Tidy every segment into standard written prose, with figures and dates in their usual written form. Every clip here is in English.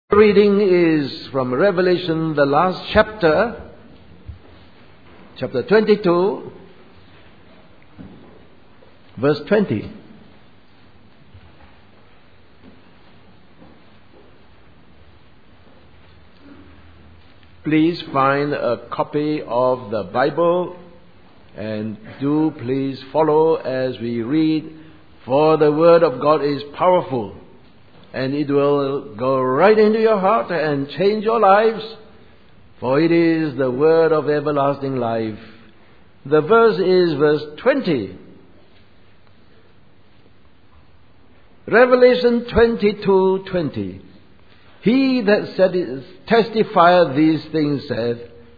Reading is from Revelation, the last chapter 22, verse 20. Please find a copy of the Bible and do please follow as we read, for the Word of God is powerful. And it will go right into your heart and change your lives, for it is the word of everlasting life. The verse is verse 20. Revelation 22:20. He that testifieth these things saith,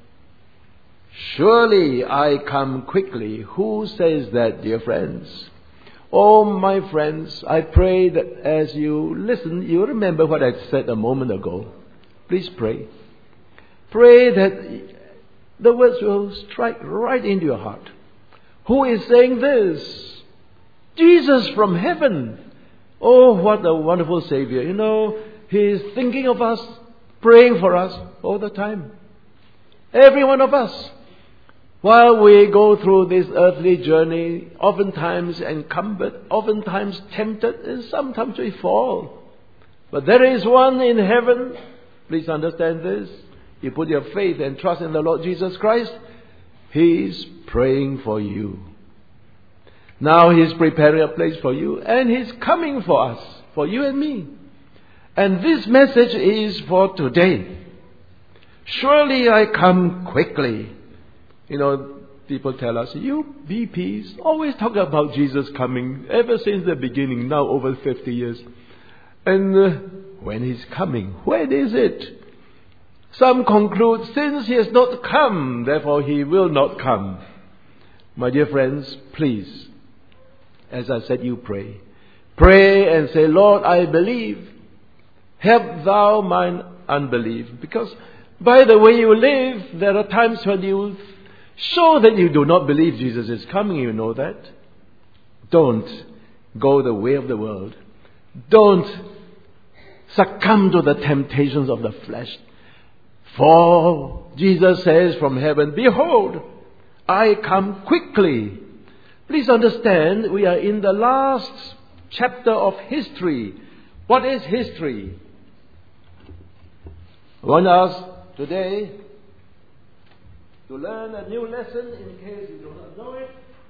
Surely I come quickly. Who says that, dear friends? Oh, my friends, I pray that as you listen, you remember what I said a moment ago. Please pray. Pray that the words will strike right into your heart. Who is saying this? Jesus from heaven. Oh, what a wonderful Savior. You know, He is thinking of us, praying for us all the time. Every one of us. While we go through this earthly journey, oftentimes encumbered, oftentimes tempted, and sometimes we fall. But there is one in heaven. Please understand this. You put your faith and trust in the Lord Jesus Christ. He's praying for you. Now He's preparing a place for you, and He's coming for us, for you and me. And this message is for today. Surely I come quickly. You know, people tell us, you BPs always talk about Jesus coming ever since the beginning, now over 50 years. And when He's coming, when is it? Some conclude, since He has not come, therefore He will not come. My dear friends, please, as I said, you pray. Pray and say, Lord, I believe. Help Thou mine unbelief. Because by the way you live, there are times when you show that you do not believe Jesus is coming, you know that. Don't go the way of the world. Don't succumb to the temptations of the flesh. For Jesus says from heaven, Behold, I come quickly. Please understand, we are in the last chapter of history. What is history? I want us today to learn a new lesson in case you do not know it.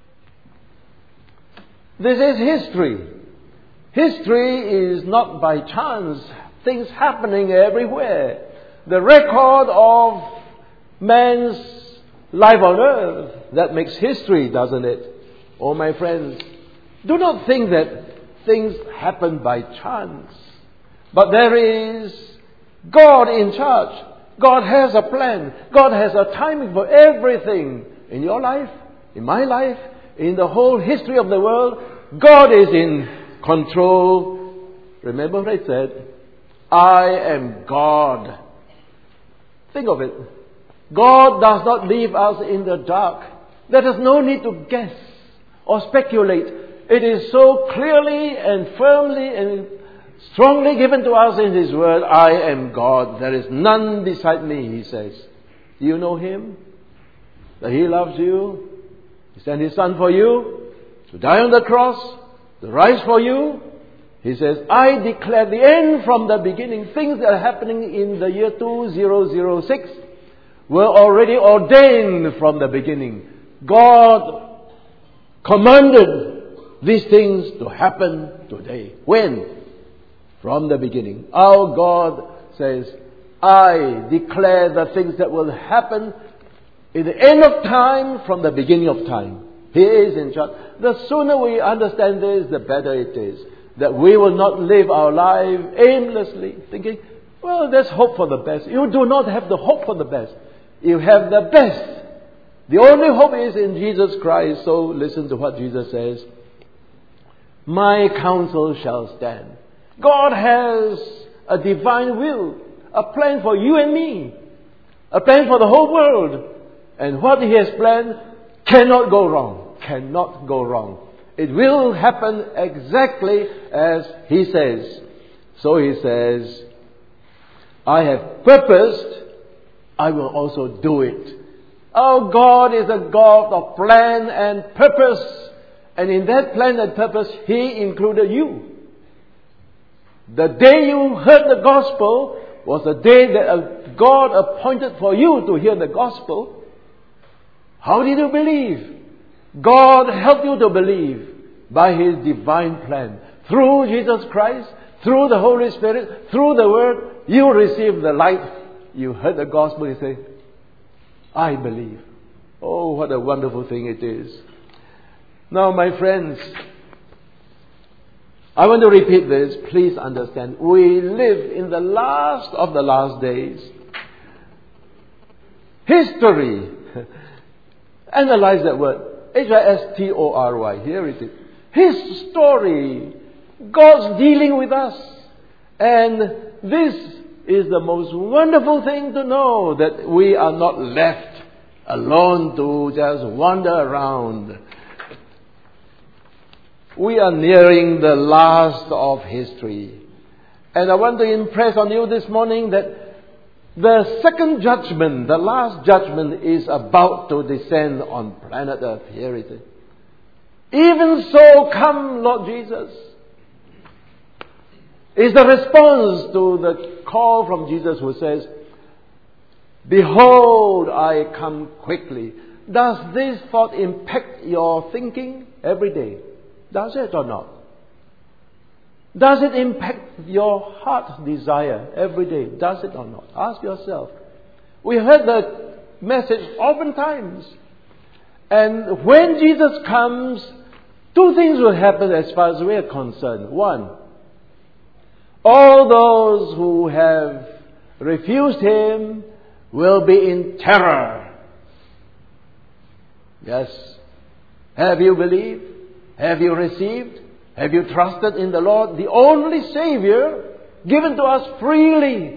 This is history. History is not by chance. Things happening everywhere. The record of man's life on earth, that makes history, doesn't it? Oh, my friends, do not think that things happen by chance. But there is God in charge. God has a plan. God has a timing for everything in your life, in my life, in the whole history of the world. God is in control. Remember what I said? I am God. Think of it. God does not leave us in the dark. There is no need to guess or speculate. It is so clearly and firmly and strongly given to us in His Word. I am God. There is none beside me, He says. Do you know Him? That He loves you. He sent His Son for you to die on the cross, to rise for you. He says, I declare the end from the beginning. Things that are happening in the year 2006 were already ordained from the beginning. God commanded these things to happen today. When? From the beginning. Our God says, I declare the things that will happen in the end of time from the beginning of time. He is in charge. The sooner we understand this, the better it is. That we will not live our life aimlessly, thinking, well, there's hope for the best. You do not have the hope for the best. You have the best. The only hope is in Jesus Christ. So listen to what Jesus says. My counsel shall stand. God has a divine will, a plan for you and me, a plan for the whole world. And what He has planned cannot go wrong. Cannot go wrong. It will happen exactly as He says. So He says, I have purposed, I will also do it. Our God is a God of plan and purpose. And in that plan and purpose, He included you. The day you heard the gospel was the day that God appointed for you to hear the gospel. How did you believe? God helped you to believe by His divine plan. Through Jesus Christ, through the Holy Spirit, through the Word, you received the light. You heard the gospel, you say, I believe. Oh, what a wonderful thing it is. Now, my friends, I want to repeat this. Please understand. We live in the last of the last days. History. Analyze that word. History. Here it is. His story. God's dealing with us. And this is the most wonderful thing to know, that we are not left alone to just wander around. We are nearing the last of history. And I want to impress on you this morning that the second judgment, the last judgment, is about to descend on planet Earth. Here it is. Even so, come, Lord Jesus. Is the response to the call from Jesus who says, Behold, I come quickly. Does this thought impact your thinking every day? Does it or not? Does it impact your heart desire every day? Does it or not? Ask yourself. We heard the message oftentimes. And when Jesus comes, two things will happen as far as we are concerned. One, all those who have refused Him will be in terror. Yes. Have you believed? Have you received? Have you trusted in the Lord, the only Savior, given to us freely?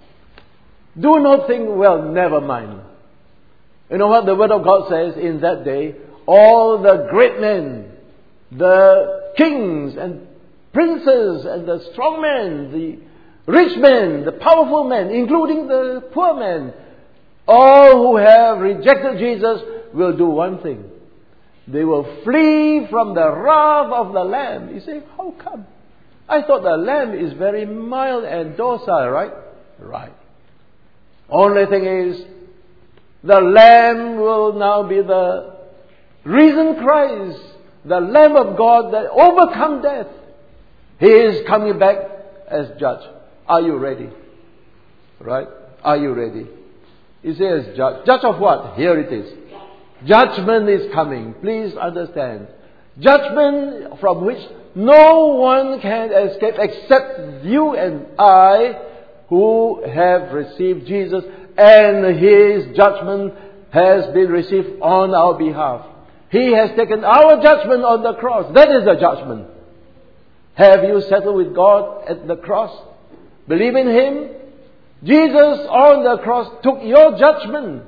Do not think, well, never mind. You know what the Word of God says in that day? All the great men, the kings and princes and the strong men, the rich men, the powerful men, including the poor men, all who have rejected Jesus will do one thing. They will flee from the wrath of the Lamb. You say, how come? I thought the Lamb is very mild and docile, right? Right. Only thing is, the Lamb will now be the risen Christ, the Lamb of God that overcome death. He is coming back as judge. Are you ready? Right? Are you ready? He says judge. Judge of what? Here it is. Judgment is coming. Please understand. Judgment from which no one can escape except you and I, who have received Jesus, and His judgment has been received on our behalf. He has taken our judgment on the cross. That is the judgment. Have you settled with God at the cross? Believe in Him? Jesus on the cross took your judgment.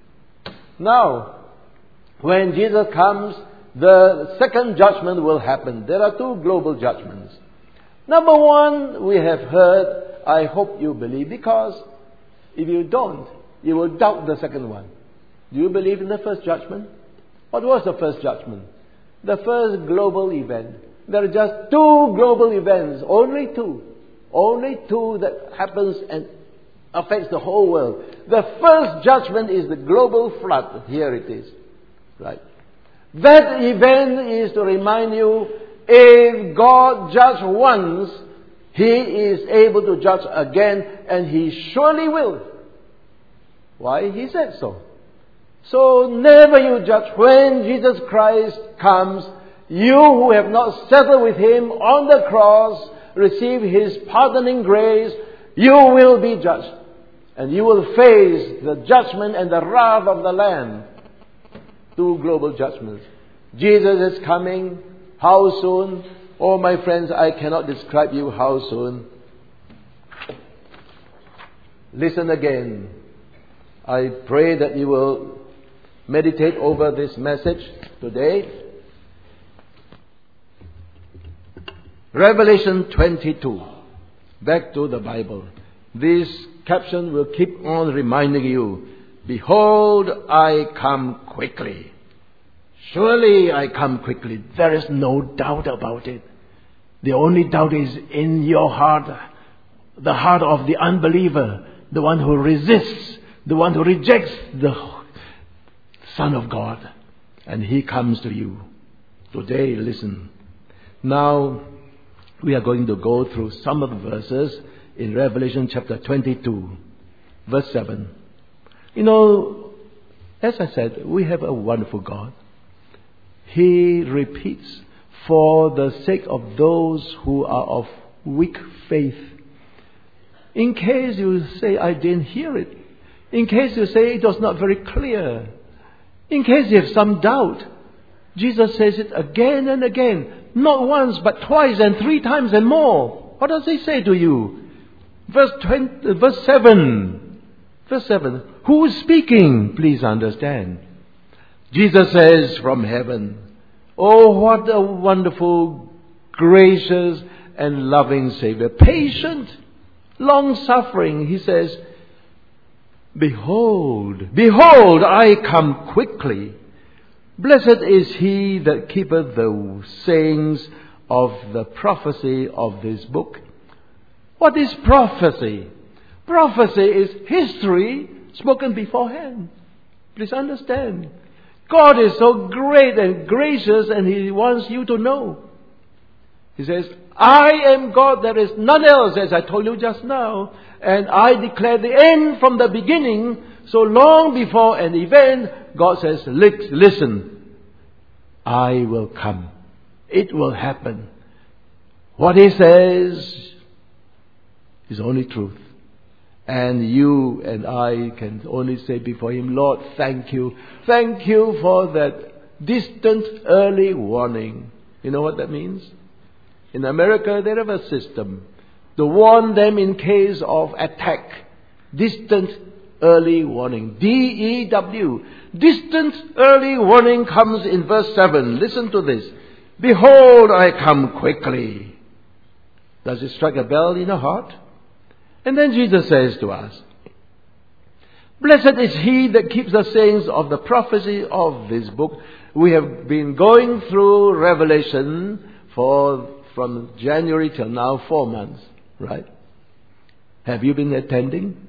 Now, when Jesus comes, the second judgment will happen. There are two global judgments. Number one, we have heard, I hope you believe, because if you don't, you will doubt the second one. Do you believe in the first judgment? What was the first judgment? The first global event. There are just two global events, only two. Only two that happens and affects the whole world. The first judgment is the global flood. Here it is. Right. That event is to remind you, if God judged once, He is able to judge again, and He surely will. Why? He said so. So never you judge. When Jesus Christ comes, you who have not settled with Him on the cross, receive His pardoning grace, you will be judged. And you will face the judgment and the wrath of the Lamb. Two global judgments. Jesus is coming. How soon? Oh, my friends, I cannot describe you how soon. Listen again. I pray that you will meditate over this message today. Revelation 22. Back to the Bible. This caption will keep on reminding you, behold, I come quickly. Surely I come quickly. There is no doubt about it. The only doubt is in your heart, the heart of the unbeliever, the one who resists, the one who rejects the Son of God. And He comes to you. Today, listen. Now, we are going to go through some of the verses in Revelation chapter 22, verse 7. You know, as I said, we have a wonderful God. He repeats for the sake of those who are of weak faith. In case you say, I didn't hear it. In case you say it was not very clear. In case you have some doubt. Jesus says it again and again. Not once, but twice and 3 times and more. What does He say to you? Verse 7. Verse 7. Who is speaking? Please understand. Jesus says from heaven, oh, what a wonderful, gracious and loving Savior. Patient, long-suffering. He says, behold, behold, I come quickly. Blessed is he that keepeth the sayings of the prophecy of this book. What is prophecy? Prophecy is history spoken beforehand. Please understand. God is so great and gracious, and He wants you to know. He says, I am God, there is none else, as I told you just now, and I declare the end from the beginning. So long before an event, God says, listen, I will come. It will happen. What He says is only truth. And you and I can only say before Him, Lord, thank you. Thank you for that distant early warning. You know what that means? In America, they have a system to warn them in case of attack. Distant early warning. DEW. Distant early warning comes in verse 7. Listen to this. Behold, I come quickly. Does it strike a bell in your heart? And then Jesus says to us, blessed is he that keeps the sayings of the prophecy of this book. We have been going through Revelation from January till now 4 months, right? Have you been attending?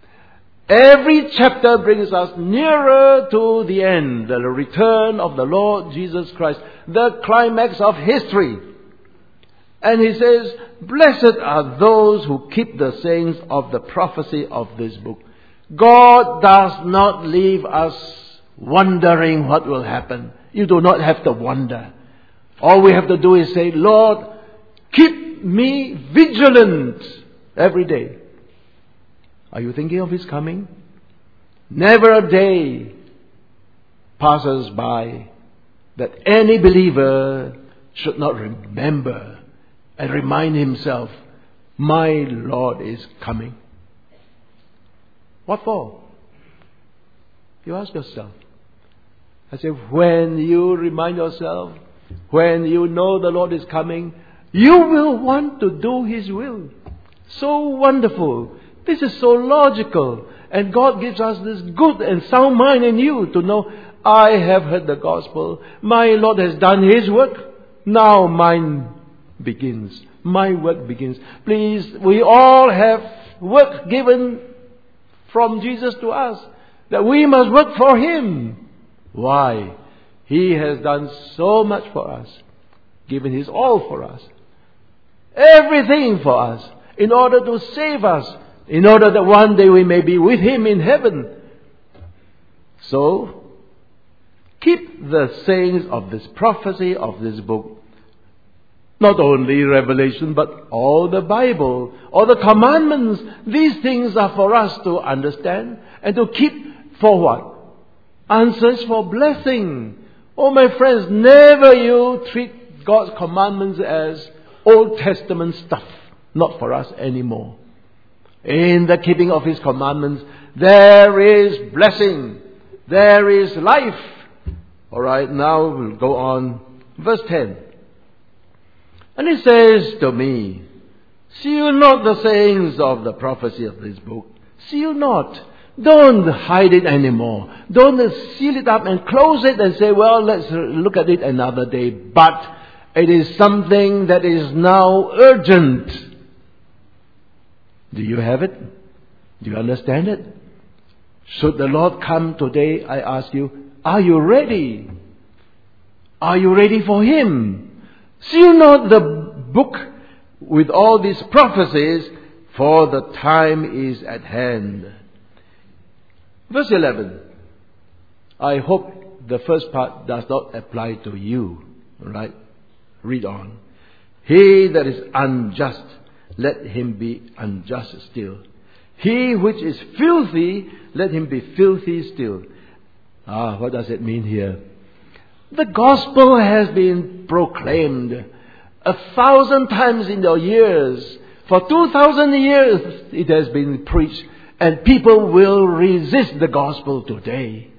Every chapter brings us nearer to the end, the return of the Lord Jesus Christ, the climax of history. And He says, blessed are those who keep the sayings of the prophecy of this book. God does not leave us wondering what will happen. You do not have to wonder. All we have to do is say, Lord, keep me vigilant every day. Are you thinking of His coming? Never a day passes by that any believer should not remember and remind himself, my Lord is coming. What for? You ask yourself. I say, when you remind yourself, when you know the Lord is coming, you will want to do His will. So wonderful. This is so logical. And God gives us this good and sound mind in you to know, I have heard the gospel. My Lord has done His work. Now mine begins. My work begins. Please, we all have work given from Jesus to us, that we must work for Him. Why? He has done so much for us, given His all for us, everything for us, in order to save us, in order that one day we may be with Him in heaven. So, keep the sayings of this prophecy of this book. Not only Revelation, but all the Bible, all the commandments. These things are for us to understand and to keep for what? Answers for blessing. Oh, my friends, never you treat God's commandments as Old Testament stuff. Not for us anymore. In the keeping of His commandments, there is blessing. There is life. Alright, now we'll go on. Verse 10. And He says to me, seal not the sayings of the prophecy of this book. Seal not. Don't hide it anymore. Don't seal it up and close it and say, well, let's look at it another day. But it is something that is now urgent. Do you have it? Do you understand it? Should the Lord come today, I ask you, are you ready? Are you ready for Him? Seal not the book with all these prophecies, for the time is at hand. Verse 11. I hope the first part does not apply to you. Right? Read on. He that is unjust, let him be unjust still. He which is filthy, let him be filthy still. What does it mean here? The gospel has been proclaimed 1,000 times in your years. For 2,000 years it has been preached. And people will resist the gospel today.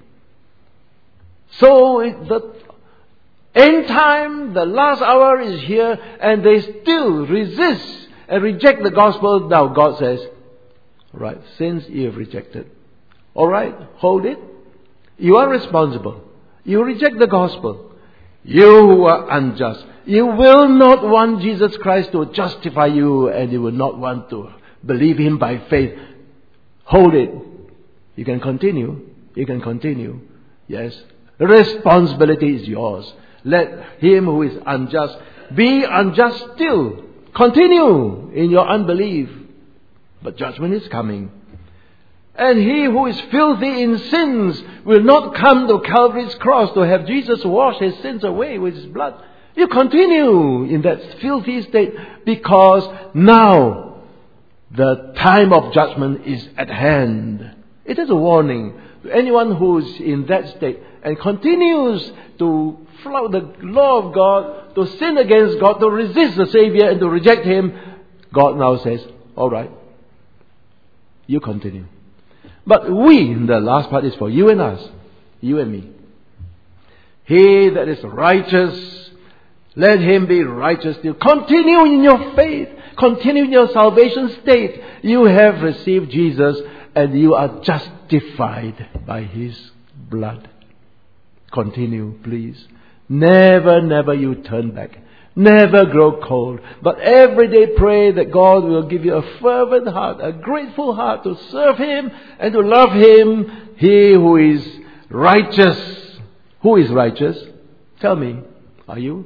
So the end time, the last hour is here, and they still resist and reject the gospel. Now God says, right, since you have rejected, alright, hold it. You are responsible. You reject the gospel. You who are unjust. You will not want Jesus Christ to justify you, and you will not want to believe Him by faith. Hold it. You can continue. You can continue. Yes. The responsibility is yours. Let him who is unjust be unjust still. Continue in your unbelief. But judgment is coming. And he who is filthy in sins will not come to Calvary's cross to have Jesus wash his sins away with his blood. You continue in that filthy state because now the time of judgment is at hand. It is a warning to anyone who is in that state and continues to flout the law of God, to sin against God, to resist the Savior and to reject Him. God now says, alright, you continue. But the last part is for you and us, you and me. He that is righteous, let him be righteous still. Continue in your faith. Continue in your salvation state. You have received Jesus and you are justified by His blood. Continue, please. Never you turn back. Never grow cold. But every day pray that God will give you a fervent heart, a grateful heart to serve Him and to love Him. He who is righteous. Who is righteous? Tell me, are you?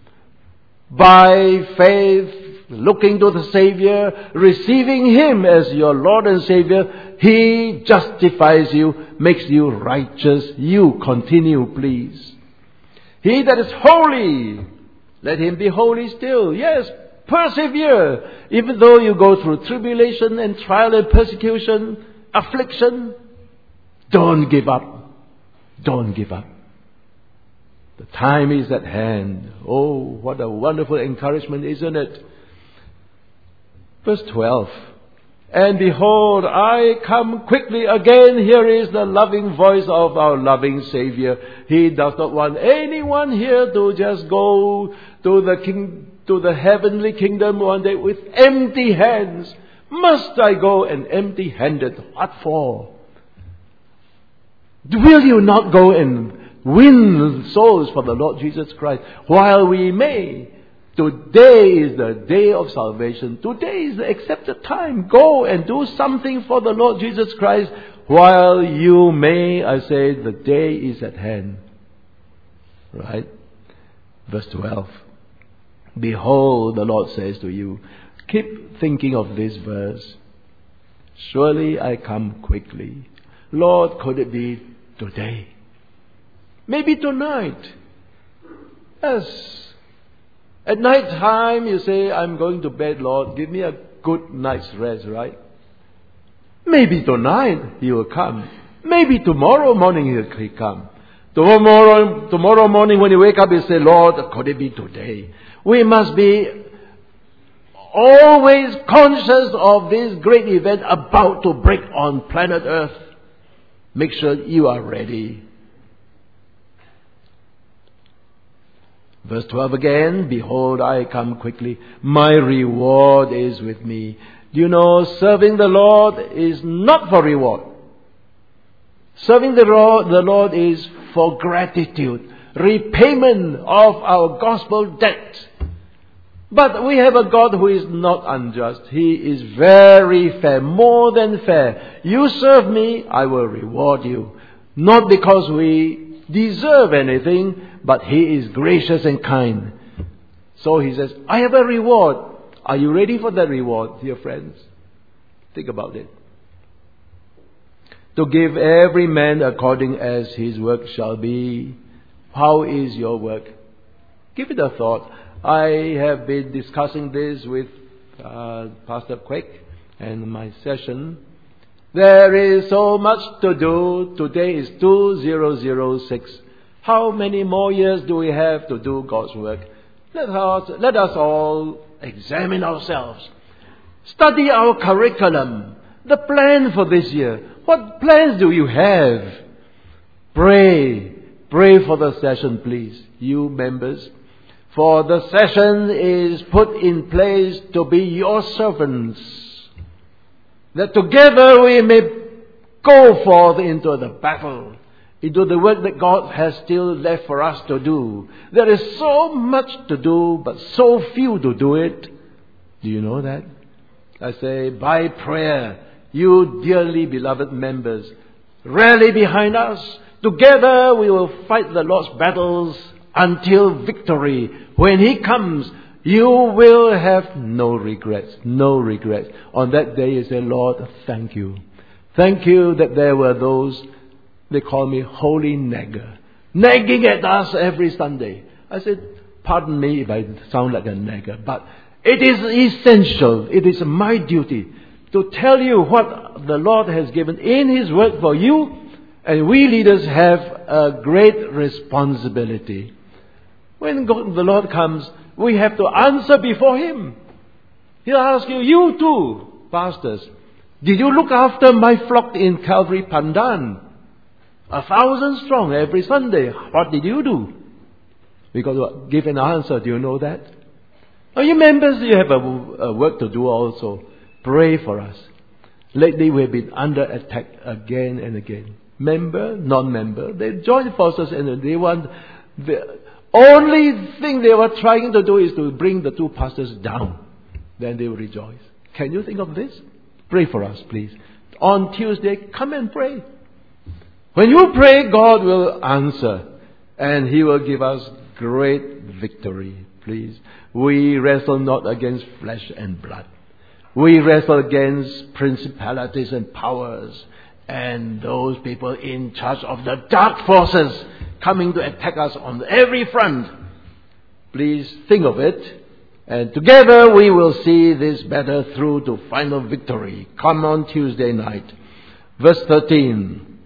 By faith, looking to the Savior, receiving Him as your Lord and Savior, He justifies you, makes you righteous. You continue, please. He that is holy, let him be holy still. Yes, persevere. Even though you go through tribulation and trial and persecution, affliction, don't give up. Don't give up. The time is at hand. Oh, what a wonderful encouragement, isn't it? Verse 12. And behold, I come quickly again. Here is the loving voice of our loving Savior. He does not want anyone here to just go to the heavenly kingdom one day with empty hands. Must I go and empty-handed? What for? Will you not go and win souls for the Lord Jesus Christ while we may? Today is the day of salvation. Today is the accepted time. Go and do something for the Lord Jesus Christ while you may. I say the day is at hand. Right? Verse 12. Behold, the Lord says to you, keep thinking of this verse. Surely I come quickly. Lord, could it be today? Maybe tonight. Yes. At night time, you say, I'm going to bed, Lord. Give me a good night's rest, right? Maybe tonight He will come. Maybe tomorrow morning He'll come. Tomorrow morning when you wake up, you say, Lord, could it be today? We must be always conscious of this great event about to break on planet Earth. Make sure you are ready. Verse 12 again, behold, I come quickly. My reward is with me. Do you know, serving the Lord is not for reward. Serving the Lord is for gratitude, repayment of our gospel debt. But we have a God who is not unjust. He is very fair, more than fair. You serve me, I will reward you. Not because we deserve anything, but He is gracious and kind. So He says, I have a reward. Are you ready for that reward, dear friends? Think about it. To give every man according as his work shall be. How is your work? Give it a thought. I have been discussing this with Pastor Quek and my session. There is so much to do. Today is 2006. How many more years do we have to do God's work? Let us all examine ourselves. Study our curriculum. The plan for this year. What plans do you have? Pray. Pray for the session, please, you members. For the session is put in place to be your servants. That together we may go forth into the battle, into the work that God has still left for us to do. There is so much to do, but so few to do it. Do you know that? I say, by prayer, you dearly beloved members, rally behind us. Together we will fight the Lord's battles until victory. When He comes, you will have no regrets. No regrets. On that day you say, Lord, thank you. Thank you that there were those, they call me holy nagger, nagging at us every Sunday. I said, pardon me if I sound like a nagger, but it is essential. It is my duty to tell you what the Lord has given in His word for you. And we leaders have a great responsibility. When the Lord comes, we have to answer before Him. He'll ask you, you too, pastors, did you look after my flock in Calvary Pandan? 1,000 strong every Sunday. What did you do? We got to give an answer. Do you know that? Now, you members, you have a work to do also. Pray for us. Lately we have been under attack again and again. Member, non-member, they join forces and they want, the only thing they were trying to do is to bring the two pastors down. Then they will rejoice. Can you think of this? Pray for us, please. On Tuesday, come and pray. When you pray, God will answer and He will give us great victory. Please. We wrestle not against flesh and blood. We wrestle against principalities and powers and those people in charge of the dark forces coming to attack us on every front. Please think of it. And together we will see this battle through to final victory. Come on Tuesday night. Verse 13.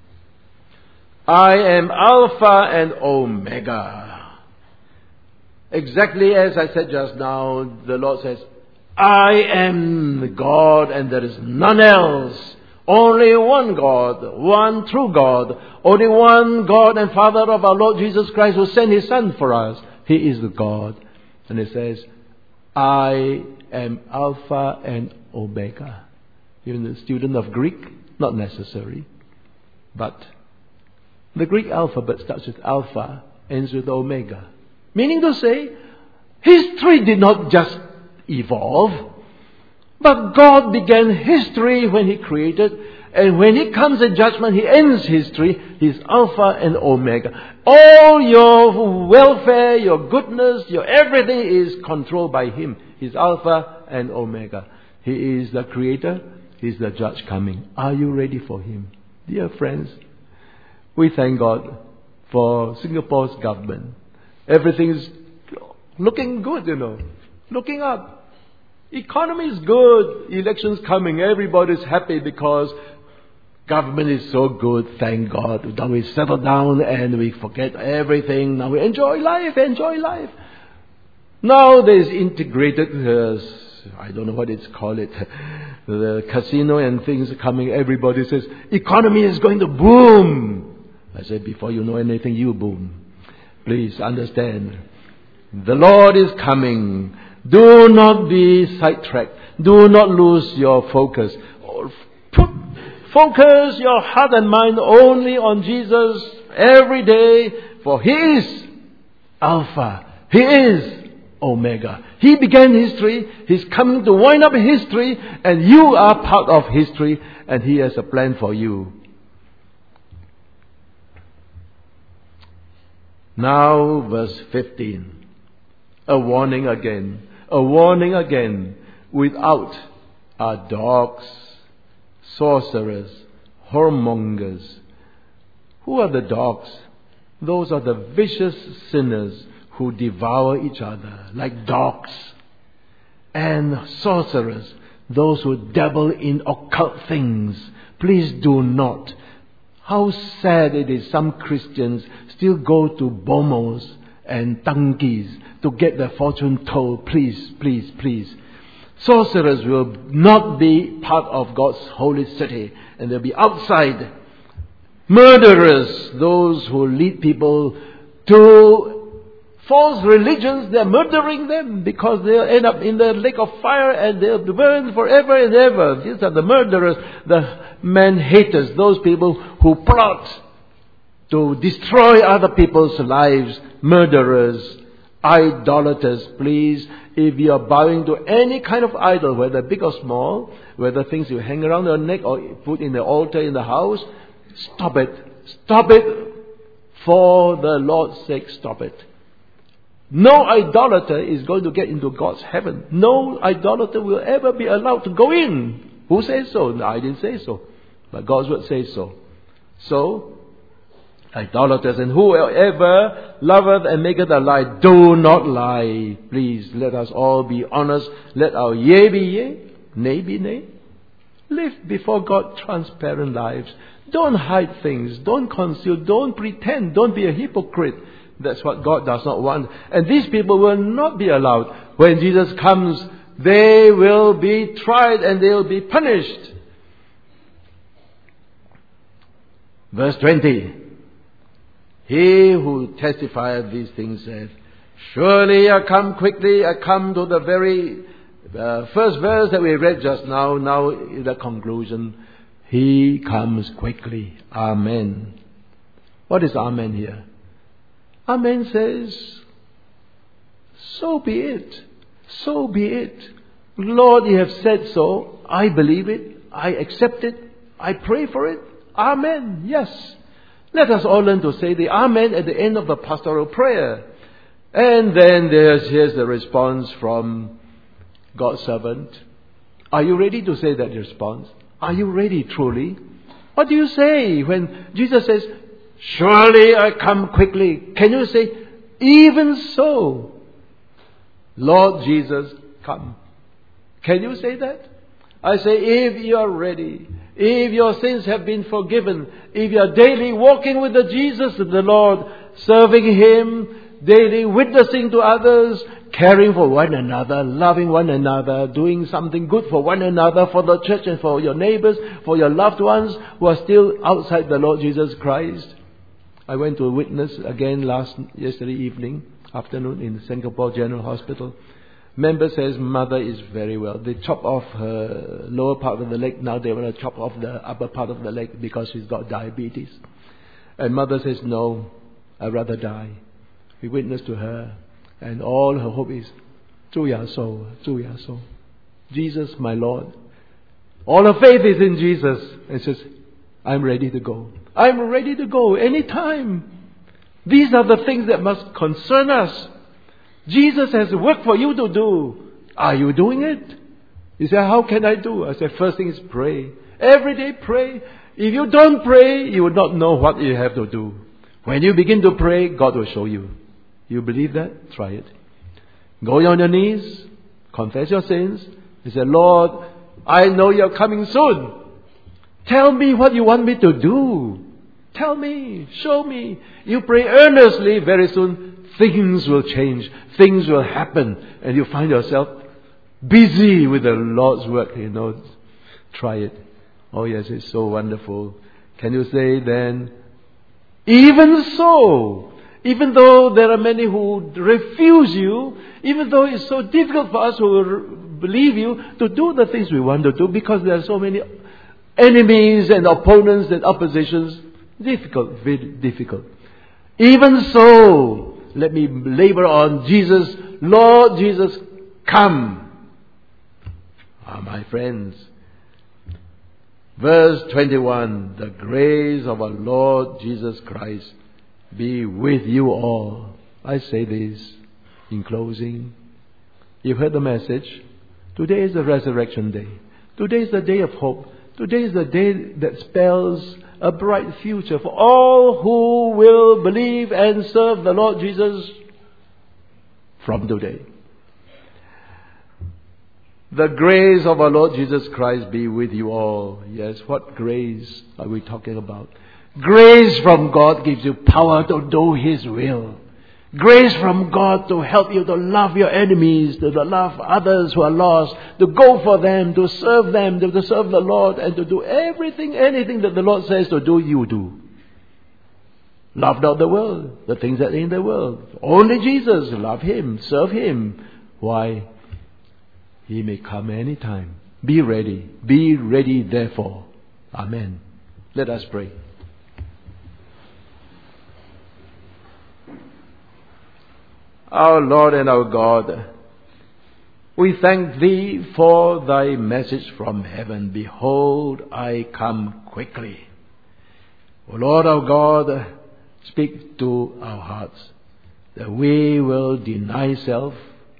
I am Alpha and Omega. Exactly as I said just now, the Lord says, I am God and there is none else. Only one God, one true God. Only one God and Father of our Lord Jesus Christ who sent His Son for us. He is the God. And He says, I am Alpha and Omega. Even the student of Greek, not necessary. But the Greek alphabet starts with Alpha, ends with Omega. Meaning to say, history did not just evolve, but God began history when He created, and when He comes in judgment, He ends history. He's Alpha and Omega. All your welfare, your goodness, your everything is controlled by Him. He's Alpha and Omega. He is the Creator. He's the Judge coming. Are you ready for Him? Dear friends, we thank God for Singapore's government. Everything is looking good, looking up. Economy is good. Elections coming. Everybody's happy because government is so good. Thank God. Now we settle down and we forget everything. Now we enjoy life. Now there's integrated, I don't know what it's called, the casino and things coming. Everybody says, economy is going to boom. I said, before you know anything, you boom. Please understand. The Lord is coming. Do not be sidetracked. Do not lose your focus. Focus your heart and mind only on Jesus every day, for He is Alpha. He is Omega. He began history. He's coming to wind up history, and you are part of history, and He has a plan for you. Now, verse 15. A warning again. A warning again. Without are dogs, sorcerers, whoremongers. Who are the dogs? Those are the vicious sinners who devour each other like dogs. And sorcerers, those who dabble in occult things. Please do not. How sad it is some Christians still go to bomos and tangies to get their fortune told. Please, please, please. Sorcerers will not be part of God's holy city, and they'll be outside. Murderers, those who lead people to false religions, they're murdering them because they'll end up in the lake of fire and they'll burn forever and ever. These are the murderers, the man-haters, those people who plot to destroy other people's lives. Murderers, idolaters. Please, if you are bowing to any kind of idol, whether big or small, whether things you hang around your neck or put in the altar in the house, stop it. Stop it. For the Lord's sake, stop it. No idolater is going to get into God's heaven. No idolater will ever be allowed to go in. Who says so? No, I didn't say so. But God's word says so. So, idolaters and whoever loveth and maketh a lie, do not lie. Please, let us all be honest. Let our yea be yea, nay be nay. Live before God transparent lives. Don't hide things. Don't conceal. Don't pretend. Don't be a hypocrite. That's what God does not want. And these people will not be allowed. When Jesus comes, they will be tried and they will be punished. Verse 20. He who testifieth these things saith, surely I come quickly. I come to the very first verse that we read just now. Now the conclusion. He comes quickly. Amen. What is amen here? Amen says, so be it. So be it. Lord, you have said so. I believe it. I accept it. I pray for it. Amen. Yes. Let us all learn to say the amen at the end of the pastoral prayer. And then here's the response from God's servant. Are you ready to say that response? Are you ready truly? What do you say when Jesus says, surely I come quickly? Can you say, even so, Lord Jesus, come? Can you say that? I say, if you are ready, if your sins have been forgiven, if you are daily walking with the Jesus of the Lord, serving Him, daily witnessing to others, caring for one another, loving one another, doing something good for one another, for the church and for your neighbors, for your loved ones who are still outside the Lord Jesus Christ. I went to witness again yesterday afternoon in Singapore General Hospital. Member says mother is very well. They chop off her lower part of the leg. Now they want to chop off the upper part of the leg because she's got diabetes. And mother says, no, I'd rather die. We witnessed to her. And all her hope is, 主耶穌, 主耶穌. Jesus, my Lord. All her faith is in Jesus. And says, I'm ready to go. I'm ready to go anytime. These are the things that must concern us. Jesus has work for you to do. Are you doing it? You say, how can I do? I say, first thing is pray. Every day pray. If you don't pray, you will not know what you have to do. When you begin to pray, God will show you. You believe that? Try it. Go on your knees. Confess your sins. You say, Lord, I know you're coming soon. Tell me what you want me to do. Tell me. Show me. You pray earnestly. Very soon, things will change. Things will happen. And you find yourself busy with the Lord's work. Try it. Oh yes, it's so wonderful. Can you say then, even so, even though there are many who refuse you, even though it's so difficult for us who believe you to do the things we want to do, because there are so many enemies and opponents and oppositions. Difficult, very difficult. Even so, let me labor on. Jesus, Lord Jesus, come. My friends. Verse 21, the grace of our Lord Jesus Christ be with you all. I say this in closing. You've heard the message. Today is the resurrection day. Today is the day of hope. Today is the day that spells a bright future for all who will believe and serve the Lord Jesus from today. The grace of our Lord Jesus Christ be with you all. Yes, what grace are we talking about? Grace from God gives you power to do His will. Grace from God to help you to love your enemies, to love others who are lost, to go for them, to serve the Lord, and to do everything, anything that the Lord says to do, you do. Love not the world, the things that are in the world. Only Jesus, love Him, serve Him. Why? He may come any time. Be ready. Be ready therefore. Amen. Let us pray. Our Lord and our God, we thank Thee for Thy message from heaven. Behold, I come quickly. O Lord our God, speak to our hearts that we will deny self,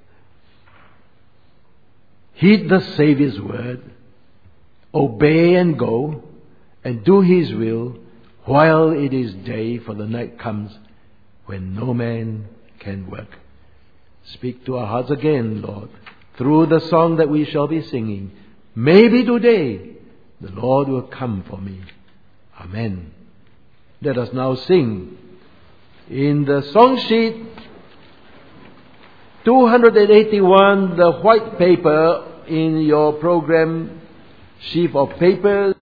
heed the Saviour's word, obey and go, and do His will while it is day, for the night comes when no man can work. Speak to our hearts again, Lord, through the song that we shall be singing. Maybe today the Lord will come for me. Amen. Let us now sing. In the song sheet 281, the white paper in your program sheaf of papers.